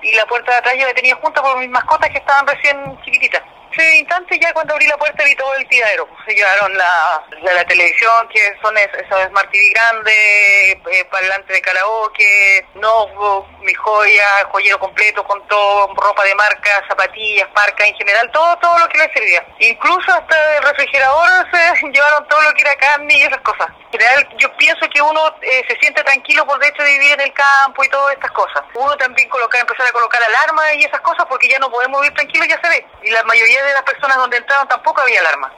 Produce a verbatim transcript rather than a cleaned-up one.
y la puerta de atrás yo la tenía junta por mis mascotas que estaban recién chiquititas. Ese instante ya cuando abrí la puerta vi todo el tiradero. Se llevaron la, la, la televisión, que son es, esos Smart T V grandes, eh, parlante de karaoke, notebook, mi joya, joyero completo con todo, ropa de marca, zapatillas, parcas en general, todo todo lo que les servía. Incluso hasta el refrigerador se llevaron todo lo que era carne y esas cosas. En general yo pienso que uno eh, se siente tranquilo por el hecho de vivir en el campo y todas estas cosas. Uno también colocar, empezar a colocar alarmas y esas cosas porque ya no podemos vivir tranquilos, ya se ve. Y la mayoría de las personas donde entraron tampoco había alarma.